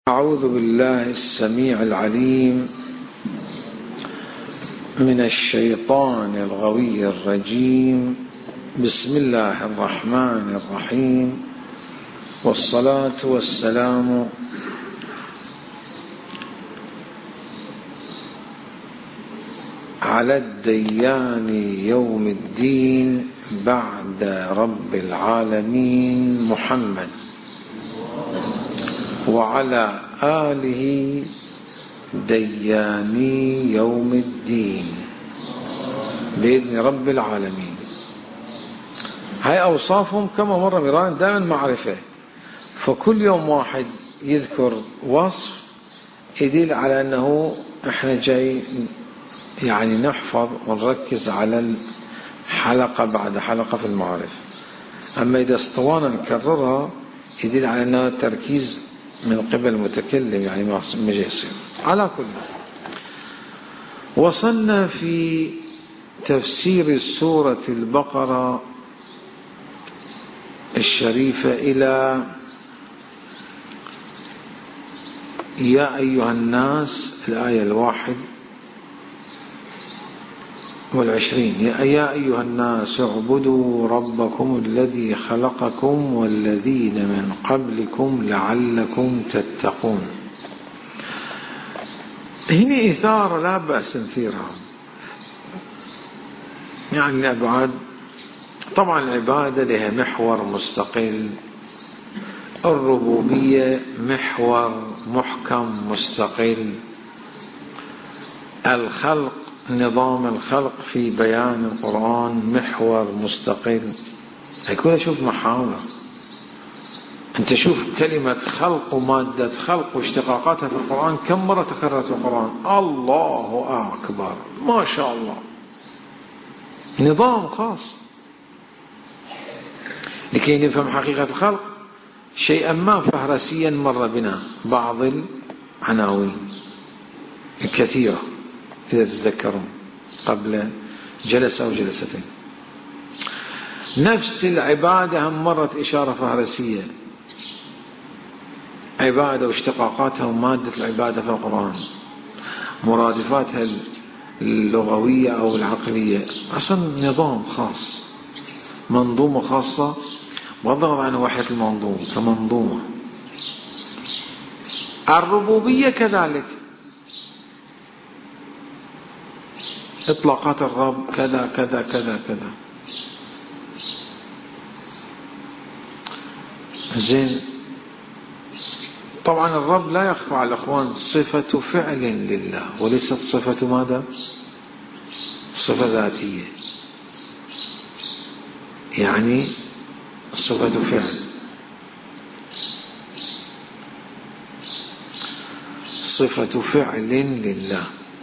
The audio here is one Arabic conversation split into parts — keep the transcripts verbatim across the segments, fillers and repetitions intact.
أعوذ بالله السميع العليم من الشيطان الغوي الرجيم. بسم الله الرحمن الرحيم، والصلاة والسلام على الديان يوم الدين بعد رب العالمين محمد وعلى آله دياني يوم الدين بإذن رب العالمين. هاي أوصافهم كما مر مرارا دائما معرفة، فكل يوم واحد يذكر وصف يدل على أنه إحنا جاي يعني نحفظ ونركز على الحلقة بعد حلقة في المعارف. أما إذا اسطوانا نكررها يدل على أنه تركيز من قبل المتكلم، يعني ما جاي يصير. على كل، وصلنا في تفسير سورة البقرة الشريفة إلى يا أيها الناس، الآية الواحد والعشرين. يا أيها الناس اعبدوا ربكم الذي خلقكم والذين من قبلكم لعلكم تتقون. هنا إثارة لا بأس نثيرها، يعني الأبعاد. طبعا العبادة لها محور مستقل، الربوبية محور محكم مستقل، الخلق نظام الخلق في بيان القرآن محور مستقل. هيكون شوف محاور، انت شوف كلمة خلق ومادة خلق واشتقاقاتها في القرآن كم مرة تكررت في القرآن. الله أكبر، ما شاء الله، نظام خاص لكي نفهم حقيقة الخلق. شيئا ما فهرسيا مر بنا بعض العناوين الكثيرة إذا تذكرون قبل جلسة أو جلستين. نفس العبادة هم مرت إشارة فهرسية، عبادة واشتقاقاتها ومادة العبادة في القرآن، مرادفاتها اللغوية أو العقلية، أصلا نظام خاص، منظومة خاصة بغض النظر عن وحدة المنظوم كمنظومة. الربوبية كذلك، إطلاقات الرب كذا كذا كذا كذا. زين، طبعا الرب لا يخفى على الأخوان صفة فعل لله وليست صفة ماذا؟ صفة ذاتية، يعني صفة فعل، صفة فعل لله.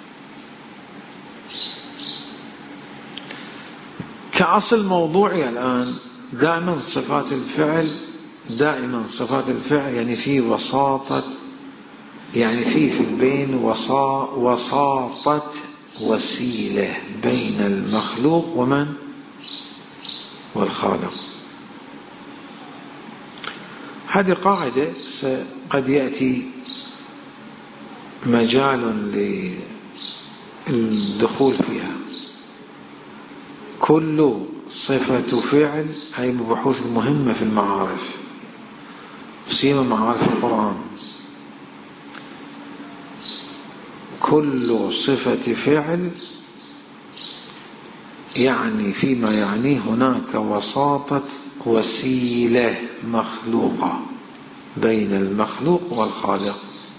كأصل موضوعي الآن دائما صفات الفعل، دائما صفات الفعل يعني في وساطة، يعني في في البين وسا وساطة وسيلة بين المخلوق ومن والخالق. هذه قاعدة قد يأتي مجال للدخول فيها. كل صفة فعل، هي بحوث المهمة في المعارف، سيما معارف القرآن. كل صفة فعل يعني فيما يعنيه هناك وساطة وسيلة مخلوقة بين المخلوق والخالق،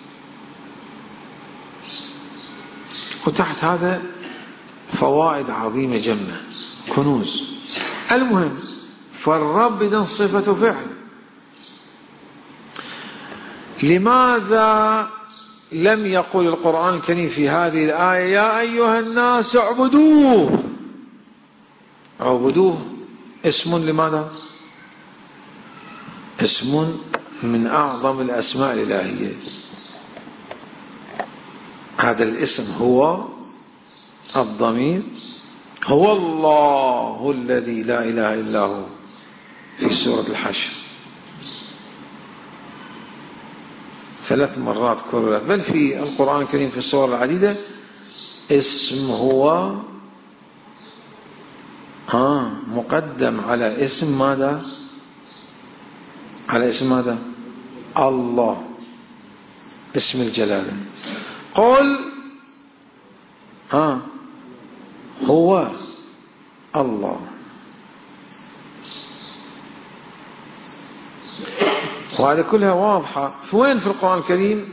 وتحت هذا فوائد عظيمة جمة، كنوز. المهم، فالرب إذن صفة فعل. لماذا لم يقل القرآن الكريم في هذه الآية يا أيها الناس اعبدوه؟ اعبدوه اسم لماذا؟ اسم من أعظم الأسماء الإلهية. هذا الاسم هو الضمير، هو الله الذي لا إله إلا هو في سورة الحشر. ثلاث مرات كررت، بل في القرآن الكريم في السور العديدة اسم هو آه مقدم على اسم ماذا؟ على اسم ماذا؟ الله، اسم الجلالة. قل آه هو الله. وهذه كلها واضحة. في وين في القرآن الكريم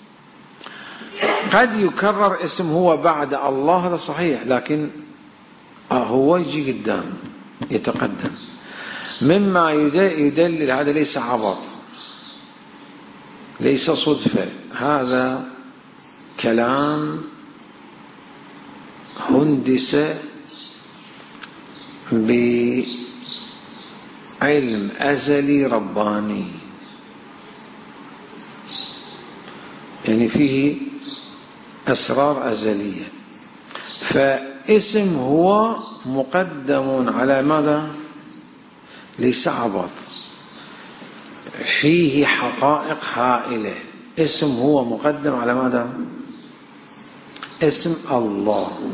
قد يكرر اسم هو بعد الله، هذا صحيح، لكن آه هو يجي قدام يتقدم، مما يدلل هذا ليس عبط، ليس صدفة، هذا كلام هندس بعلم أزلي رباني، يعني فيه أسرار أزلية. فاسم هو مقدم على ماذا؟ ليس عبط، فيه حقائق هائلة. اسم هو مقدم على ماذا؟ اسم الله.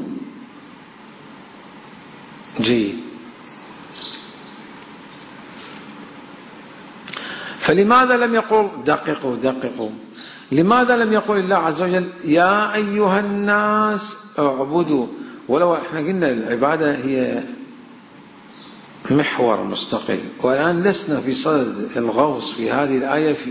جيد. فلماذا لم يقل دققوا دققوا لماذا لم يقل الله عز وجل يا أيها الناس اعبدوا؟ ولو احنا قلنا العبادة هي محور مستقل، والآن لسنا في صدد الغوص في هذه الآية في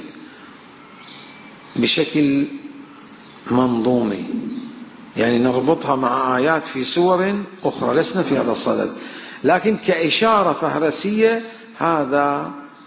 بشكل منظومي، يعني نربطها مع آيات في سور أخرى، لسنا في هذا الصدد، لكن كإشارة فهرسية هذا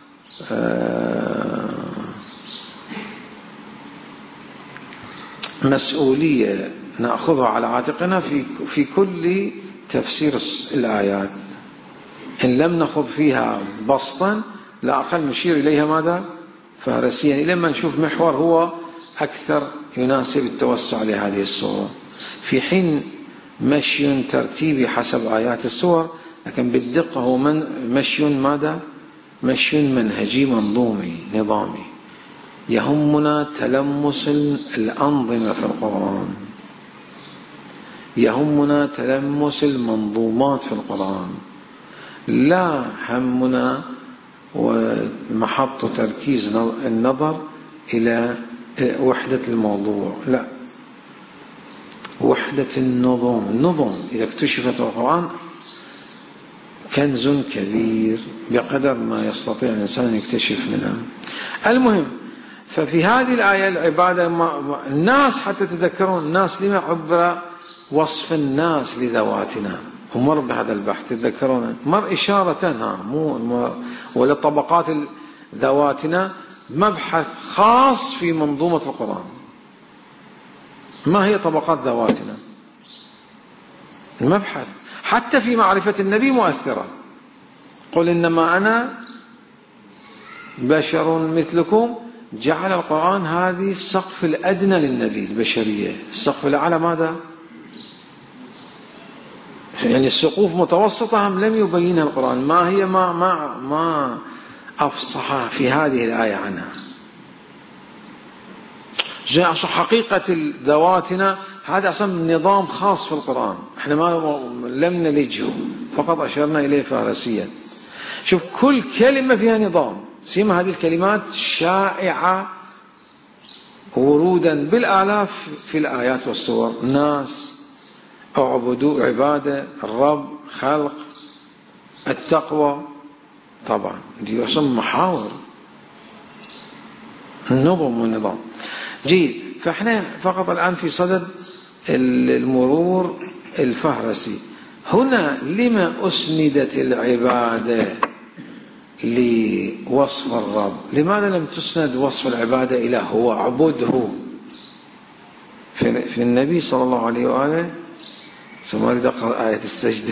مسؤولية نأخذها على عاتقنا في في كل تفسير الآيات. إن لم نأخذ فيها بسطا لا أقل نشير إليها ماذا؟ فهرسيا، لما نشوف محور هو أكثر يناسب التوسع لهذه الصورة، في حين مشي ترتيبي حسب آيات السور، لكن بالدقة هو من مشي ماذا؟ مشي منهجي منظومي نظامي. يهمنا تلمس الأنظمة في القرآن، يهمنا تلمس المنظومات في القرآن، لا همنا ومحط تركيز النظر إلى وحدة الموضوع، لا، وحدة النظم. النظم إذا اكتشفت القرآن كنز كبير بقدر ما يستطيع الإنسان يكتشف منها. المهم، ففي هذه الآية العبادة ما الناس حتى تذكرون الناس لما عبر وصف الناس لذواتنا، ومر بهذا البحث تذكرون، مر إشارة مو ولا طبقات ذواتنا، مبحث خاص في منظومة القرآن. ما هي طبقات ذواتنا؟ المبحث حتى في معرفة النبي مؤثرة. قل إنما أنا بشر مثلكم، جعل القرآن هذه السقف الأدنى للنبي البشرية، السقف الأعلى ماذا؟ يعني السقوف متوسطة هم لم يبينها القرآن، ما هي ما ما ما أفصح في هذه الآية عنها. جاء حقيقة ذواتنا هذا أصلا نظام خاص في القرآن، احنا ما لم نلجه، فقط أشرنا إليه فارسيا. شوف كل كلمة فيها نظام، سيما هذه الكلمات شائعة ورودا بالآلاف في الآيات والسور. ناس، اعبدوا، عبادة، الرب، خلق، التقوى، طبعا دي أصلا محاور النظم والنظام. جيد. فاحنا فقط الآن في صدد المرور الفهرسي. هنا لما أسندت العبادة لوصف الرب؟ لماذا لم تسند وصف العبادة إلى هو اعبده في النبي صلى الله عليه وآله؟ سماري دقة آية السجدة.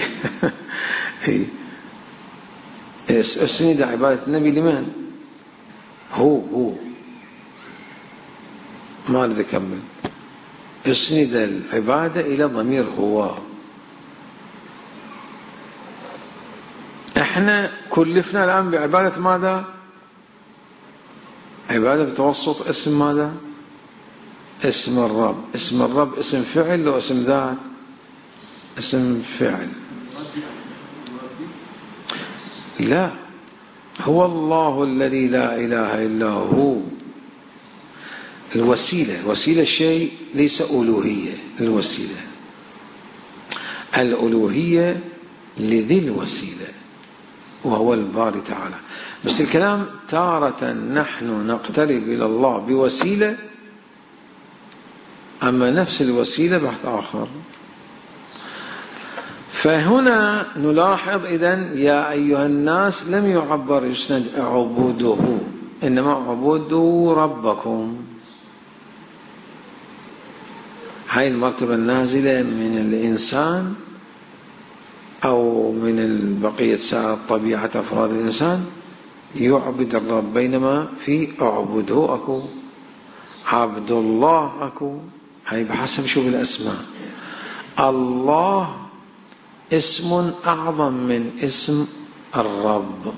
أسند عبادة النبي لمن؟ هو هو ما أريد أكمل. أسند العبادة إلى ضمير هو. احنا كلفنا الآن بعبادة ماذا؟ عبادة بتوسط اسم ماذا؟ اسم الرب. اسم الرب اسم فعل لو اسم ذات؟ اسم فعل. لا، هو الله الذي لا إله إلا هو. الوسيلة، وسيلة الشيء ليس ألوهية. الوسيلة الألوهية لذي الوسيلة وهو الباري تعالى. بس الكلام تارة نحن نقترب إلى الله بوسيلة، أما نفس الوسيلة بحث آخر. فهنا نلاحظ إذن يا أيها الناس لم يعبر يسند اعبدوه، إنما اعبدوا ربكم. هاي المرتبة النازلة من الإنسان أو من بقية سائر طبيعة أفراد الإنسان يعبد الرب، بينما في اعبده أكو، عبد الله أكو. هاي بحسب شو بالأسماء. الله اسم أعظم من اسم الرب.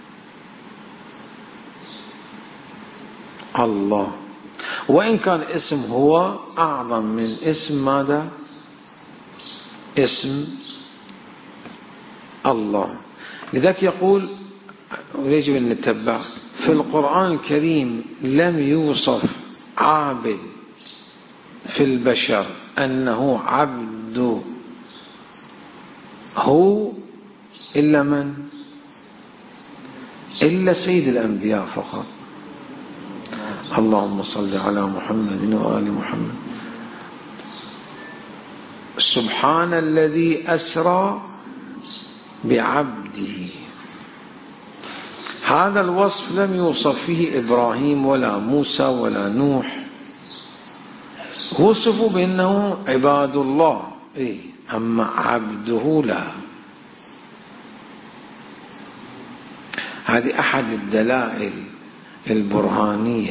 الله وإن كان اسم هو أعظم من اسم ماذا؟ اسم الله. لذلك يقول ويجب أن نتبع في القرآن الكريم لم يوصف عابد في البشر أنه عبد هو إلا من؟ إلا سيد الأنبياء فقط. اللهم صل على محمد وآل محمد. سبحان الذي أسرى بعبده. هذا الوصف لم يوصف فيه إبراهيم ولا موسى ولا نوح، وصفوا بأنه عباد الله، إيه، أما عبده لا. هذه أحد الدلائل البرهانية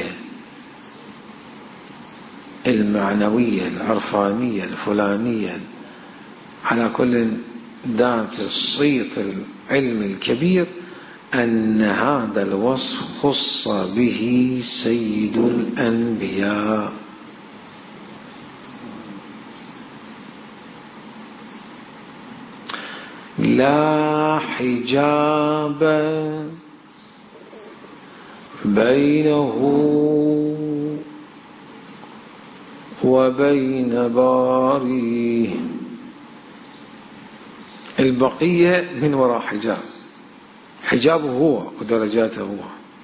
المعنوية العرفانية الفلانية على كل ذات الصيت العلم الكبير أن هذا الوصف خص به سيد الأنبياء. لا حجاب بينه وبين باريه. البقية من وراء حجاب، حجابه هو ودرجاته هو.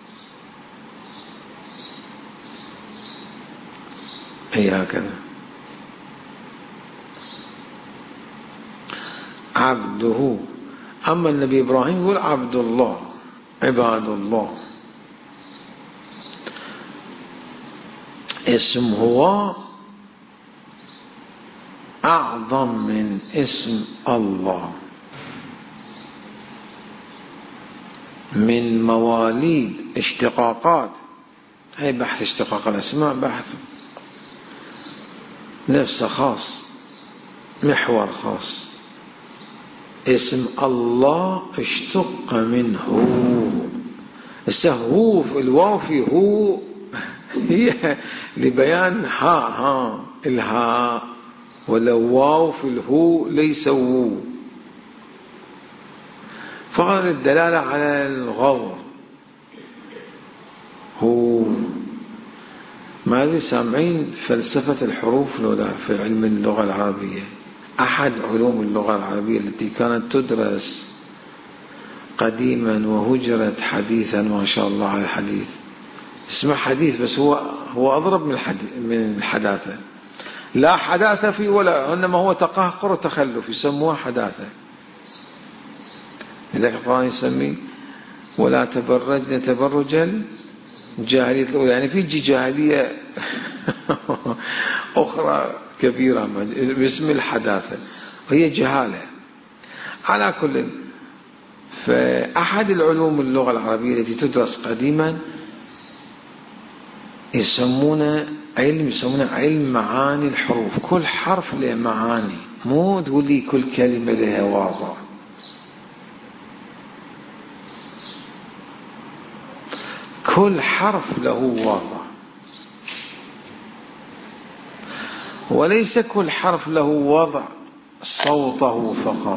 هي هكذا. عبده. أما النبي إبراهيم يقول عبد الله، عباد الله. اسم هو أعظم من اسم الله. من مواليد اشتقاقات، هي بحث اشتقاق الأسماء بحث نفسه خاص، محور خاص. اسم الله اشتق منه. هو الواو في هو هي لبيان ها ها الها، ولو واو في الهو ليس هو، فقط الدلالة على الغور. هو ما ذي سامعين فلسفة الحروف لولا في علم اللغة العربية، أحد علوم اللغة العربية التي كانت تدرس قديما وهجرت حديثا، ما شاء الله على الحديث. اسمه حديث بس هو هو أضرب من من الحداثة. لا حداثة فيه ولا، إنما هو تقهقر وتخلف، يسموه حداثة. لذلك القرآن يسميه ولا تبرجن تبرج الجاهلية الأولى، يعني في جاهلية أخرى كبيرة باسم الحداثة وهي جهالة. على كل، فأحد العلوم اللغة العربية التي تدرس قديما يسمونه علم يسمونه علم معاني الحروف. كل حرف له معاني، مو تقولي كل كلمة لها واضح. كل حرف له واضح. وليس كل حرف له وضع صوته فقط.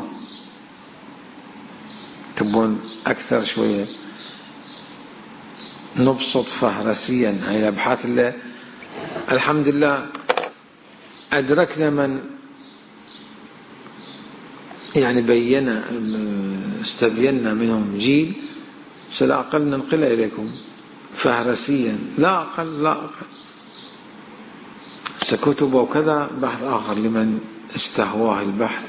تبون أكثر شوية نبسط فهرسيا هاي الأبحاث اللي الحمد لله أدركنا من يعني بينا استبينا منهم جيل، فلا أقل ننقلها إليكم فهرسيا، لا أقل لا أقل. سكتب وكذا بحث آخر لمن استهواه البحث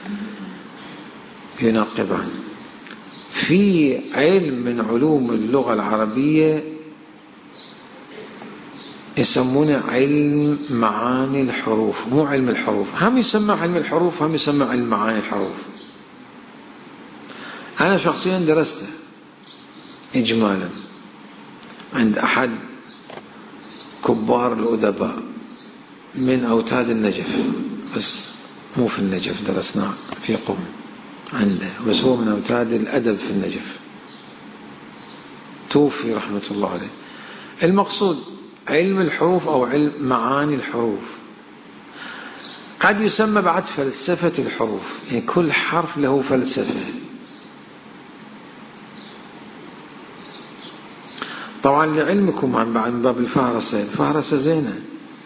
ينقب عنه. في علم من علوم اللغة العربية يسمونه علم معاني الحروف، مو علم الحروف، هم يسمى علم الحروف هم يسمى علم معاني الحروف. أنا شخصيا درسته إجمالا عند أحد كبار الأدباء من أوتاد النجف، بس مو في النجف، درسناه في قم عنده، بس هو من أوتاد الأدب في النجف، توفي رحمة الله عليه. المقصود علم الحروف أو علم معاني الحروف، قد يسمى بعد فلسفة الحروف، يعني كل حرف له فلسفة. طبعا لعلمكم عن باب الفهرسة، الفهرسة زينة.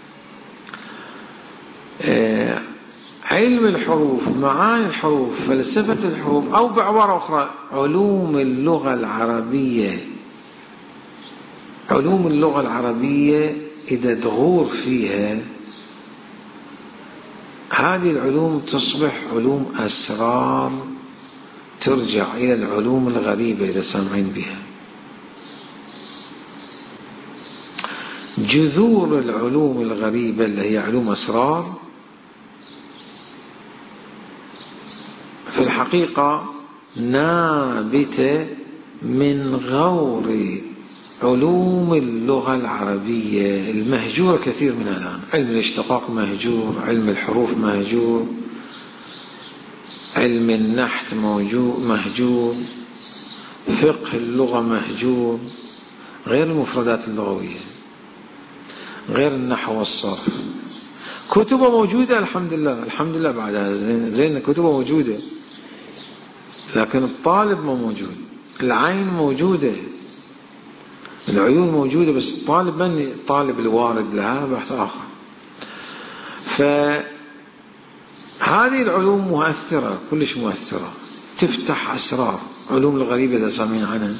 آه علم الحروف، معاني الحروف، فلسفة الحروف، أو بعبارة أخرى علوم اللغة العربية. علوم اللغة العربية إذا تغور فيها هذه العلوم تصبح علوم أسرار ترجع إلى العلوم الغريبة إذا سامعين بها. جذور العلوم الغريبة اللي هي علوم أسرار في الحقيقة نابتة من غور علوم اللغة العربية المهجورة كثير منها الآن. علم الاشتقاق مهجور، علم الحروف مهجور، علم النحت موجود مهجور، فقه اللغة مهجور، غير المفردات اللغوية، غير النحو والصرف. كتبه موجودة الحمد لله، الحمد لله بعدها زين, زين كتبه موجودة، لكن الطالب ما موجود. العين موجودة، العيون موجودة، بس الطالب من الطالب الوارد لها بحث آخر. فهذه العلوم مؤثرة، كلش مؤثرة، تفتح أسرار. علوم الغريبة إذا سامعين عنها،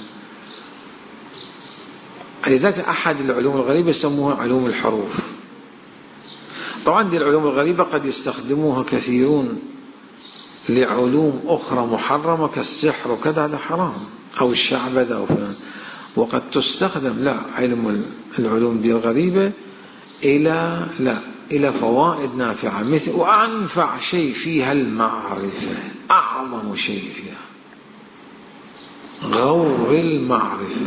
لذلك أحد العلوم الغريبة يسموها علوم الحروف. طبعا دي العلوم الغريبة قد يستخدموها كثيرون لعلوم أخرى محرمة كالسحر وكذا، هذا حرام، أو الشعبذة أو فلان. وقد تستخدم لا علم العلوم دي الغريبة إلى لا إلى فوائد نافعة، مثل وأنفع شيء فيها المعرفة، أعظم شيء فيها غور المعرفة.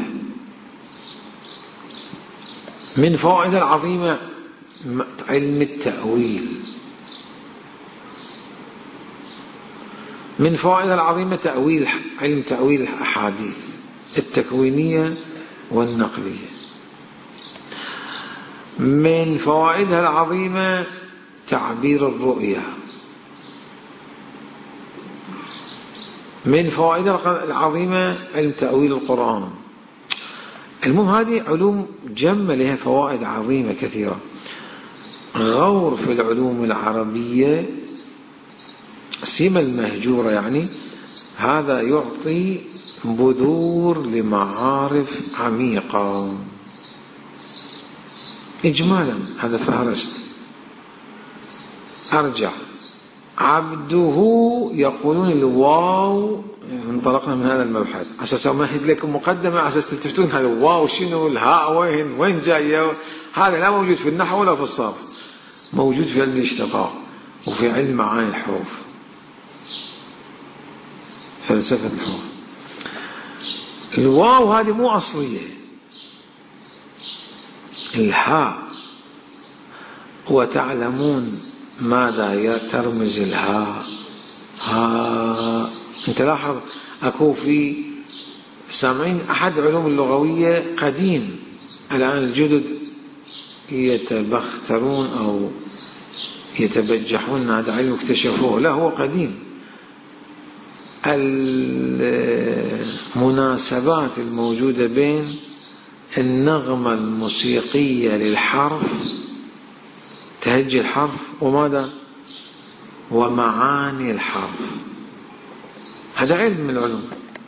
من فوائد العظيمة علم التأويل، من فوائد العظيمة تأويل، علم تأويل الأحاديث التكوينية والنقلية. من فوائدها العظيمة تعبير الرؤيا. من فوائدها العظيمة علم تأويل القرآن. المهم هذه علوم جمة لها فوائد عظيمة كثيرة. غور في العلوم العربية سيما المهجورة، يعني هذا يعطي بذور لمعارف عميقة. إجمالا هذا فهرست. أرجع عبده، يقولون الواو، انطلقنا من هذا المبحث أساس أمهد لكم مقدمة أساس تلتفتون هذا الواو شنو، الهاء وين وين جاية. هذا لا موجود في النحو ولا في الصرف، موجود في علم الاشتقاق وفي علم معاني الحروف، فلسفة الحروف. الواو هذه مو أصلية، الهاء، وتعلمون ماذا ترمز الهاء. ها انت لاحظ اكو في سامعين احد علوم اللغوية قديم، الان الجدد يتبخترون او يتبجحون هذا علم اكتشفوه، لا هو قديم. المناسبات الموجودة بين النغمة الموسيقية للحرف، تهجي الحرف، وماذا؟ ومعاني الحرف. هذا علم من العلوم.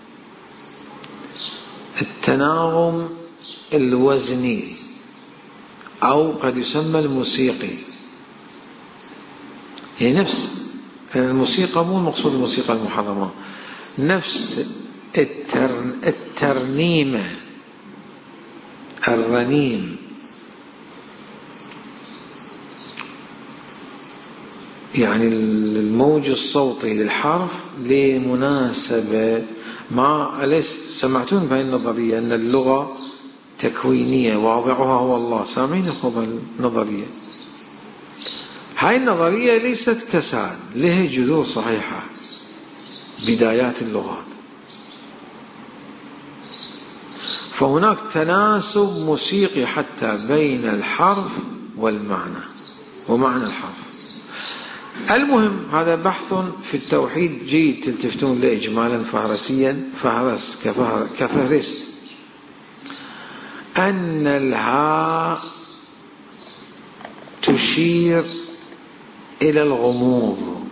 التناغم الوزني أو قد يسمى الموسيقي، هي نفس الموسيقى، مو المقصود الموسيقى المحرمة، نفس التر... الترنيمة، الرنيم، يعني الموج الصوتي للحرف لمناسبة ما. أليس سمعتون بهذه النظرية أن اللغة تكوينية واضعها هو الله؟ سامعين أخوة النظرية؟ هاي النظرية ليست كساد، لها جذور صحيحة. بدايات اللغات، فهناك تناسب موسيقي حتى بين الحرف والمعنى ومعنى الحرف. المهم هذا بحث في التوحيد جيد تلتفتون له إجمالا فهرسيا، فهرس كفهر كفهرست. أن الهاء تشير إلى الغموض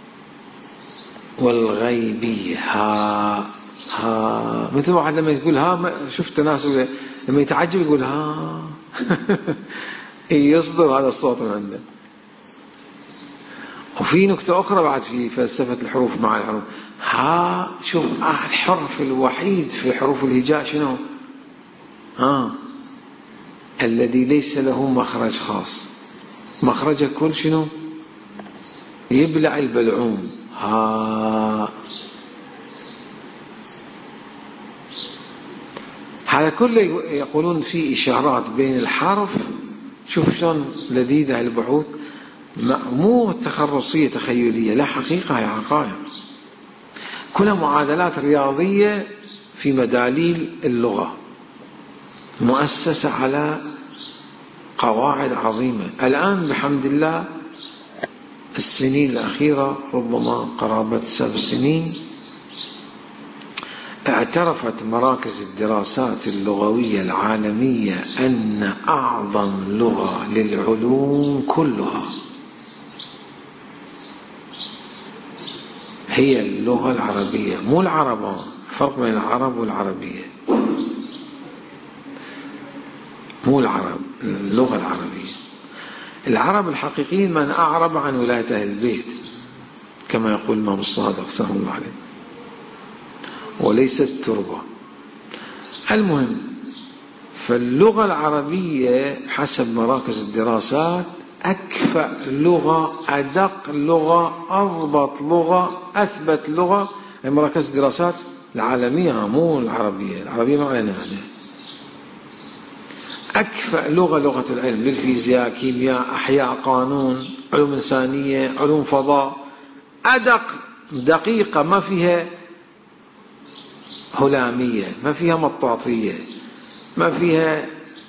والغيبية. ها ها مثل واحد لما يقول ها، شفت تناسب، لما يتعجب يقول ها يصدر هذا الصوت من عنده. وفي نكتة أخرى بعد في فلسفة الحروف مع الحروف، ها شوف الحرف الوحيد في حروف الهجاء شنو؟ ها الذي ليس له مخرج خاص، مخرجه كل شنو؟ يبلع البلعوم. ها هذا كله يقولون في إشارات بين الحرف. شوف شلون لذيذة البحوث، مو تخرصية تخيلية، لا حقيقة، هي حقائق، كلها معادلات رياضية في مداليل اللغة مؤسسة على قواعد عظيمة. الآن بحمد الله السنين الأخيرة، ربما قرابة سبع سنين، اعترفت مراكز الدراسات اللغوية العالمية أن أعظم لغة للعلوم كلها هي اللغة العربية، مو العربة. فرق بين العرب والعربية، مو العرب، اللغة العربية. العرب الحقيقيين من أعرب عن ولاية أهل البيت، كما يقول الإمام الصادق سلام الله عليه، وليست تربة. المهم، فاللغة العربية حسب مراكز الدراسات أكفأ لغة، أدق لغة، أضبط لغة، أثبت لغة. مراكز الدراسات العالمية، مو العربية، العربية ما علينا هذا. أكفأ لغة لغة العلم، للفيزياء، كيمياء، أحياء، قانون، علوم إنسانية، علوم فضاء، أدق، دقيقة، ما فيها هلامية، ما فيها مطاطية، ما فيها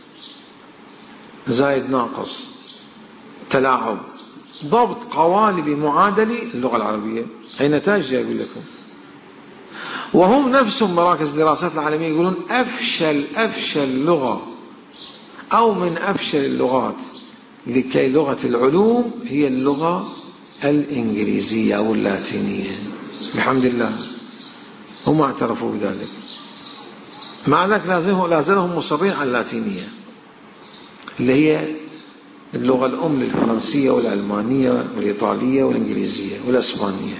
زايد ناقص، تلاعب، ضبط قوالب معادلة. اللغة العربية هي نتائج أقول لكم. وهم نفسهم مراكز الدراسات العالمية يقولون أفشل أفشل لغة أو من أفشل اللغات لكي لغة العلوم هي اللغة الإنجليزية أو اللاتينية. بحمد الله هم اعترفوا بذلك، مع ذلك لازالهم مصرين على اللاتينية اللي هي اللغة الأم للفرنسية والألمانية والإيطالية والإنجليزية والأسبانية.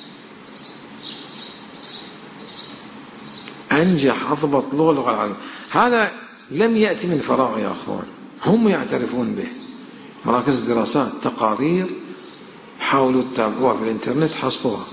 أنجح أضبط لغة اللغة العربية. هذا لم يأتي من فراغ يا أخوان، هم يعترفون به. مراكز الدراسات، تقارير، حاولوا تتابعوها في الانترنت حصلوها.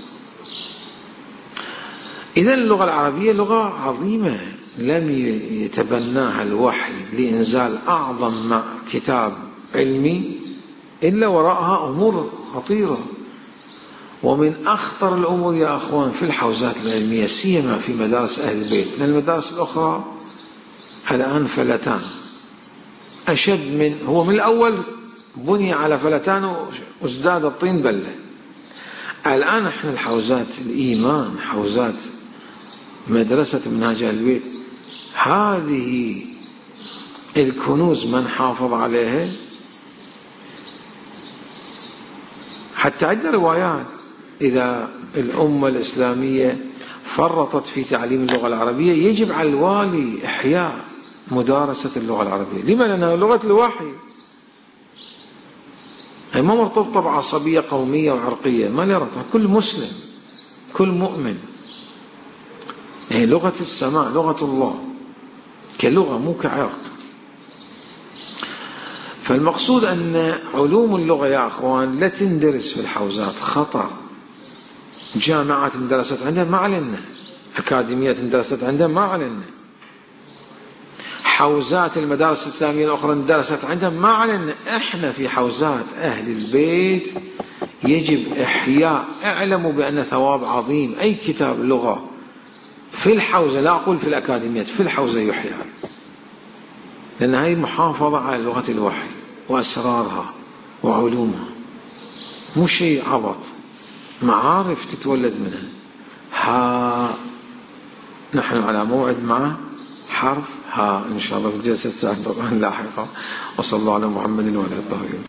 إذن اللغة العربية لغة عظيمة لم يتبناها الوحي لإنزال أعظم كتاب علمي إلا وراءها أمور خطيرة. ومن أخطر الأمور يا أخوان في الحوزات العلمية، سيما في مدارس أهل البيت، لأن المدارس الأخرى الآن فلتان أشد من، هو من الأول بني على فلتان وازداد الطين بلة. الآن احنا الحوزات الإيمان، حوزات مدرسة منهاج أهل البيت، هذه الكنوز من حافظ عليها؟ حتى عندنا روايات إذا الأمة الإسلامية فرطت في تعليم اللغة العربية يجب على الوالي إحياء مدارسة اللغة العربية. لما؟ لأنها لغة الوحي، هي ما مرتبطة بعصبية قومية وعرقية، ما لها ربط. كل مسلم كل مؤمن هي لغة السماء، لغة الله كلغة مو كعرق. فالمقصود أن علوم اللغة يا أخوان لا تندرس في الحوزات، خطر. جامعات اندرست عندها ما علينا، أكاديميات اندرست عندها ما علينا، حوزات المدارس الإسلامية الأخرى اندرست عندها ما علينا. إحنا في حوزات أهل البيت يجب إحياء. اعلموا بأن ثواب عظيم أي كتاب لغة في الحوزة، لا أقول في الأكاديميات، في الحوزة يحيى، لأن هي محافظة على لغة الوحي وأسرارها وعلومها، مو شيء عبط، معارف تتولد منها. ها نحن على موعد مع حرف ها إن شاء الله في جلسة الساعة لاحقة. وصلى الله على محمد وعلى آله الطاهرين.